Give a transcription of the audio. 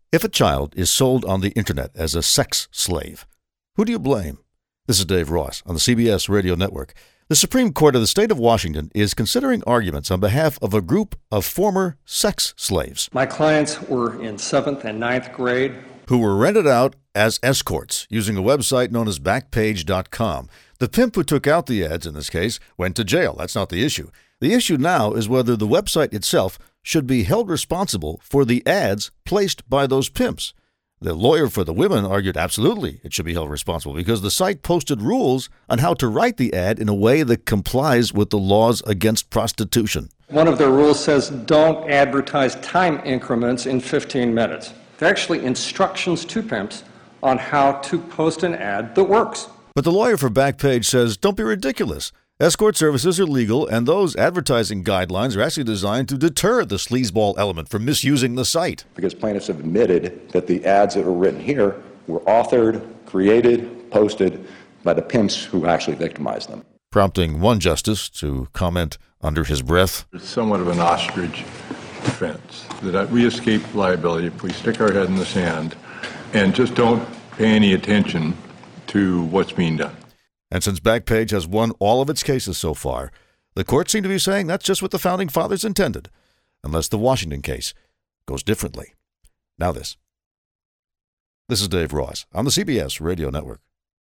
If a child is sold on the internet as a sex slave, who do you blame? This is Dave Ross on the CBS Radio Network. The Supreme Court of the state of Washington is considering arguments on behalf of a group of former sex slaves. My clients were in 7th and 9th grade. Who were rented out as escorts using a website known as Backpage.com. The pimp who took out the ads in this case went to jail. That's not the issue. The issue now is whether the website itself should be held responsible for the ads placed by those pimps. The lawyer for the women argued absolutely it should be held responsible because the site posted rules on how to write the ad in a way that complies with the laws against prostitution. One of their rules says don't advertise time increments in 15 minutes. They're actually instructions to pimps on how to post an ad that works. But the lawyer for Backpage says, don't be ridiculous. Escort services are legal, and those advertising guidelines are actually designed to deter the sleazeball element from misusing the site. Because plaintiffs have admitted that the ads that are written here were authored, created, posted by the pimps who actually victimized them. Prompting one justice to comment under his breath. It's somewhat of an ostrich defense, that we escape liability if we stick our head in the sand and just don't pay any attention to what's being done. And since Backpage has won all of its cases so far, the courts seem to be saying that's just what the Founding Fathers intended, unless the Washington case goes differently. Now this. This is Dave Ross on the CBS Radio Network.